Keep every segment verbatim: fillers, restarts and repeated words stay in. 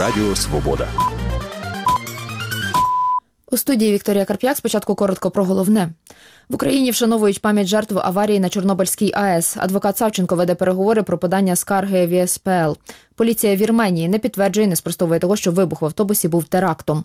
Радіо Свобода. У студії Вікторія Карп'як. Спочатку коротко про головне. В Україні вшановують пам'ять жертв аварії на Чорнобильській АЕС. Адвокат Савченко веде переговори про подання скарги в ЄС Пе Ел. Поліція Вірменії не підтверджує, не спростовує того, що вибух в автобусі був терактом.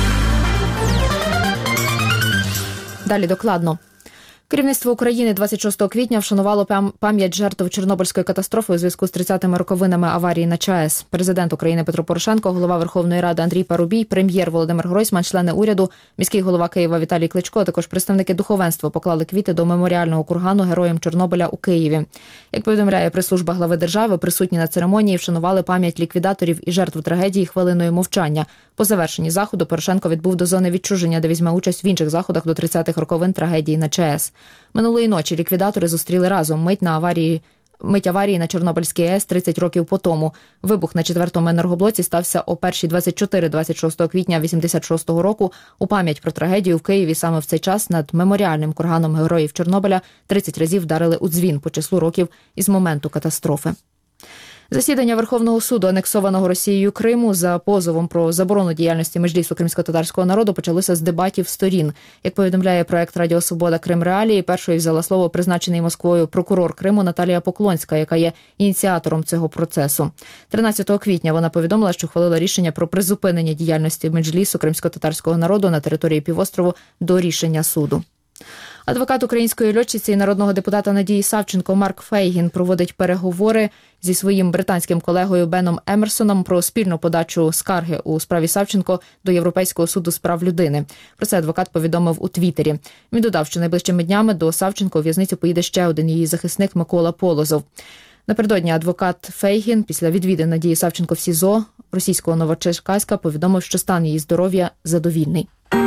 Далі докладно. Керівництво України двадцять шостого квітня вшанувало пам'ять жертв Чорнобильської катастрофи у зв'язку з тридцятими роковинами аварії на ЧАЕС. Президент України Петро Порошенко, голова Верховної Ради Андрій Парубій, прем'єр Володимир Гройсман, члени уряду, міський голова Києва Віталій Кличко, а також представники духовенства поклали квіти до меморіального кургану героям Чорнобиля у Києві. Як повідомляє прес-служба глави держави, присутні на церемонії вшанували пам'ять ліквідаторів і жертв трагедії хвилиною мовчання. По завершенні заходу Порошенко відбув до зони відчуження, де візьме участь в інших заходах до тридцятих роковин трагедії на ЧАЕС. Минулої ночі ліквідатори зустріли разом мить на аварії Мить аварії на Чорнобильській АЕС тридцять років по тому. Вибух на четвертому енергоблоці стався о першій двадцять чотири двадцять шостого квітня вісімдесят шостого року. У пам'ять про трагедію в Києві саме в цей час над меморіальним курганом героїв Чорнобиля тридцять разів вдарили у дзвін по числу років із моменту катастрофи. Засідання Верховного суду анексованого Росією Криму за позовом про заборону діяльності Меджлісу кримськотатарського народу почалося з дебатів сторін. Як повідомляє проект «Радіо Свобода. Крим Реалії», першою взяла слово призначений Москвою прокурор Криму Наталія Поклонська, яка є ініціатором цього процесу. тринадцятого квітня вона повідомила, що ухвалила рішення про призупинення діяльності Меджлісу кримськотатарського народу на території півострову до рішення суду. Адвокат української льотчиці і народного депутата Надії Савченко Марк Фейгін проводить переговори зі своїм британським колегою Беном Емерсоном про спільну подачу скарги у справі Савченко до Європейського суду з прав людини. Про це адвокат повідомив у Твіттері. Він додав, що найближчими днями до Савченко у в'язницю поїде ще один її захисник Микола Полозов. Напередодні адвокат Фейгін після відвідин Надії Савченко в СІЗО російського Новочеркаська повідомив, що стан її здоров'я задовільний.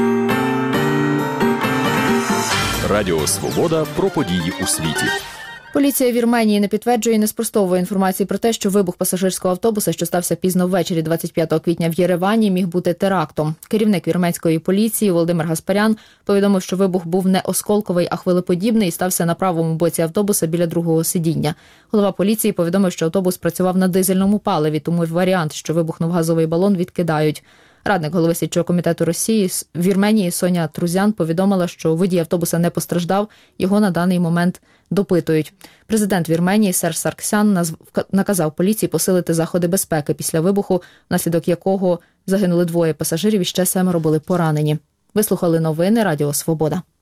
Радіо Свобода про події у світі. Поліція Вірменії не підтверджує і не спростовує інформації про те, що вибух пасажирського автобуса, що стався пізно ввечері двадцять п'ятого квітня в Єревані, міг бути терактом. Керівник вірменської поліції Володимир Гаспарян повідомив, що вибух був не осколковий, а хвилеподібний і стався на правому боці автобуса біля другого сидіння. Голова поліції повідомив, що автобус працював на дизельному паливі, тому варіант, що вибухнув газовий балон, відкидають. Радник голови слідчого комітету Росії в Вірменії Соня Трузян повідомила, що водій автобуса не постраждав, його на даний момент допитують. Президент Вірменії Серж Сарксян наказав поліції посилити заходи безпеки після вибуху, внаслідок якого загинули двоє пасажирів і ще семеро були поранені. Ви слухали новини Радіо Свобода.